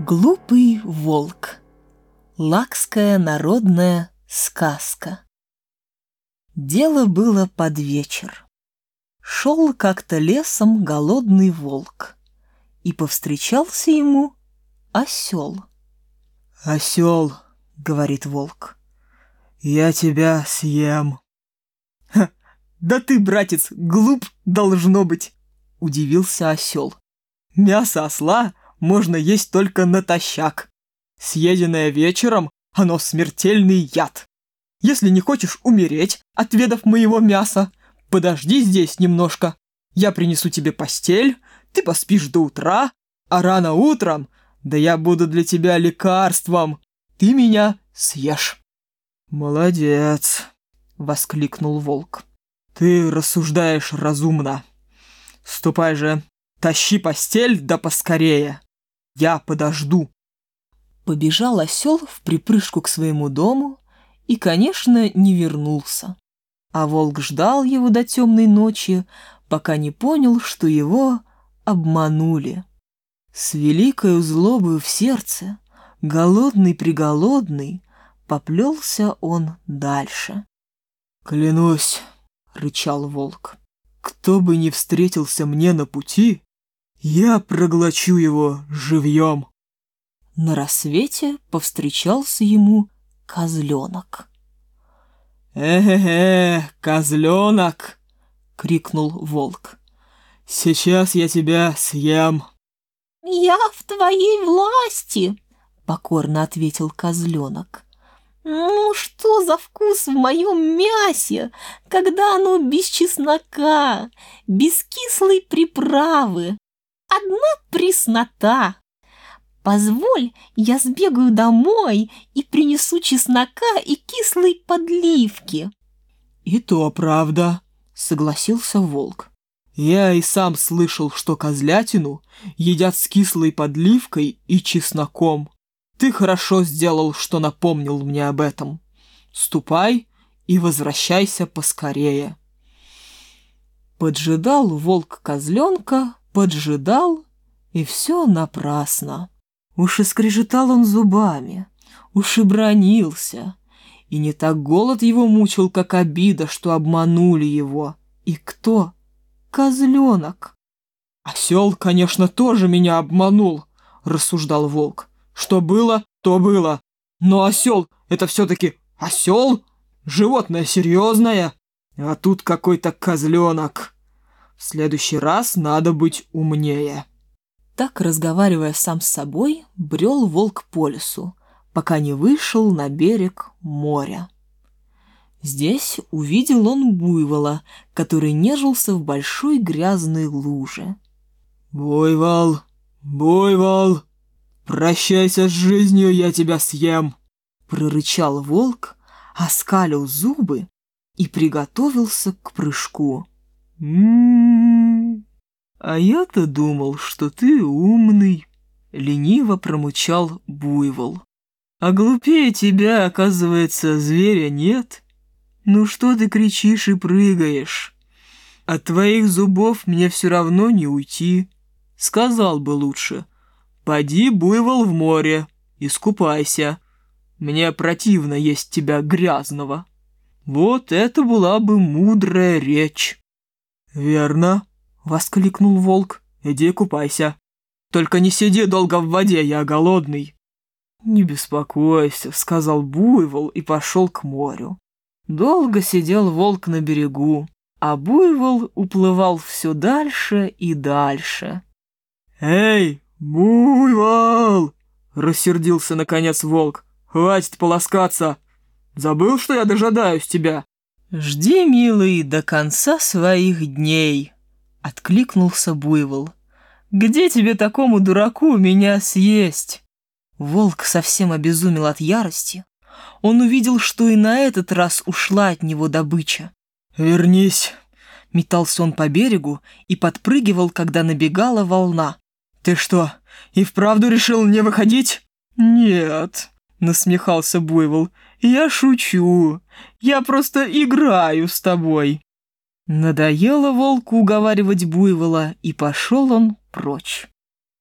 Глупый волк. Лакская народная сказка. Дело было под вечер. Шел как-то лесом голодный волк, и повстречался ему осел. «Осел, — говорит волк, — я тебя съем». «Да ты, братец, глуп должно быть!» — удивился осел. «Мясо осла можно есть только натощак. Съеденное вечером, оно смертельный яд. Если не хочешь умереть, отведав моего мяса, подожди здесь немножко. Я принесу тебе постель, ты поспишь до утра, а рано утром, да я буду для тебя лекарством, ты меня съешь». «Молодец!» — воскликнул волк. «Ты рассуждаешь разумно. Ступай же, тащи постель, да поскорее. Я подожду». Побежал осел вприпрыжку к своему дому и, конечно, не вернулся. А волк ждал его до темной ночи, пока не понял, что его обманули. С великою злобою в сердце, голодный-преголодный, поплелся он дальше. «Клянусь, — рычал волк, — кто бы ни встретился мне на пути, я проглочу его живьем». На рассвете повстречался ему козленок. Козленок!» — крикнул волк. «Сейчас я тебя съем». «Я в твоей власти!» — покорно ответил козленок. «Ну, что за вкус в моем мясе, когда оно без чеснока, без кислой приправы? Одна преснота! Позволь, я сбегаю домой и принесу чеснока и кислой подливки». «И то правда», — согласился волк. «Я и сам слышал, что козлятину едят с кислой подливкой и чесноком. Ты хорошо сделал, что напомнил мне об этом. Ступай и возвращайся поскорее». Поджидал волк козленка, поджидал, и все напрасно. Уж и скрежетал он зубами, уж и бранился, и не так голод его мучил, как обида, что обманули его. И кто? Козленок. «Осел, конечно, тоже меня обманул», — рассуждал волк. «Что было, то было. Но осел — это все-таки осел, животное серьезное, а тут какой-то козленок. В следующий раз надо быть умнее». Так, разговаривая сам с собой, брел волк по лесу, пока не вышел на берег моря. Здесь увидел он буйвола, который нежился в большой грязной луже. «Буйвол, буйвол, прощайся с жизнью, я тебя съем!» — прорычал волк, оскалил зубы и приготовился к прыжку. «А я-то думал, что ты умный», — лениво промычал буйвол. «А глупее тебя, оказывается, зверя нет. Ну что ты кричишь и прыгаешь? От твоих зубов мне все равно не уйти. Сказал бы лучше: поди, буйвол, в море, искупайся. Мне противно есть тебя грязного». Вот это была бы мудрая речь. «Верно», — воскликнул волк. «Иди купайся. Только не сиди долго в воде, я голодный». «Не беспокойся», — сказал буйвол и пошел к морю. Долго сидел волк на берегу, а буйвол уплывал все дальше и дальше. «Эй, буйвол!» — рассердился наконец волк. «Хватит полоскаться! Забыл, что я дожидаюсь тебя?» «Жди, милый, до конца своих дней», — откликнулся буйвол. «Где тебе, такому дураку, меня съесть?» Волк совсем обезумел от ярости. Он увидел, что и на этот раз ушла от него добыча. «Вернись!» — метался он по берегу и подпрыгивал, когда набегала волна. «Ты что, и вправду решил не выходить?» «Нет», — насмехался буйвол, — «я шучу. Я просто играю с тобой». Надоело волку уговаривать буйвола, и пошел он прочь.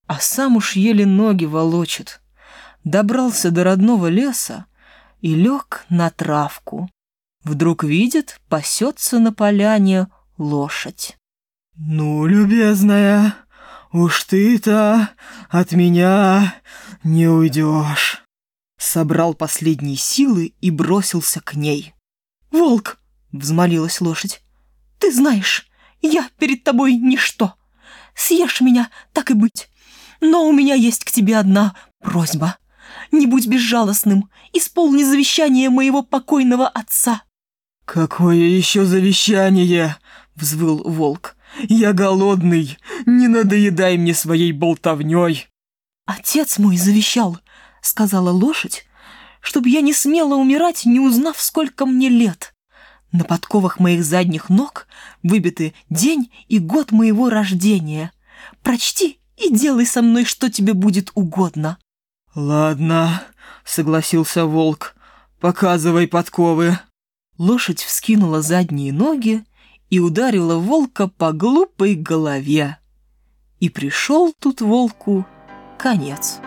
а сам уж еле ноги волочит. Добрался до родного леса и лег на травку. Вдруг видит, пасется на поляне лошадь. «Ну, любезная, уж ты-то от меня не уйдешь». Собрал последние силы и бросился к ней. «Волк!» — взмолилась лошадь. «Ты знаешь, я перед тобой ничто. Съешь меня, так и быть. Но у меня есть к тебе одна просьба. Не будь безжалостным, исполни завещание моего покойного отца». «Какое еще завещание?» — взвыл волк. «Я голодный, не надоедай мне своей болтовней». «Отец мой завещал, — сказала лошадь, — чтобы я не смела умирать, не узнав, сколько мне лет. На подковах моих задних ног выбиты день и год моего рождения. Прочти и делай со мной, что тебе будет угодно». «Ладно», — согласился волк, — «показывай подковы». Лошадь вскинула задние ноги и ударила волка по глупой голове. И пришел тут волку конец.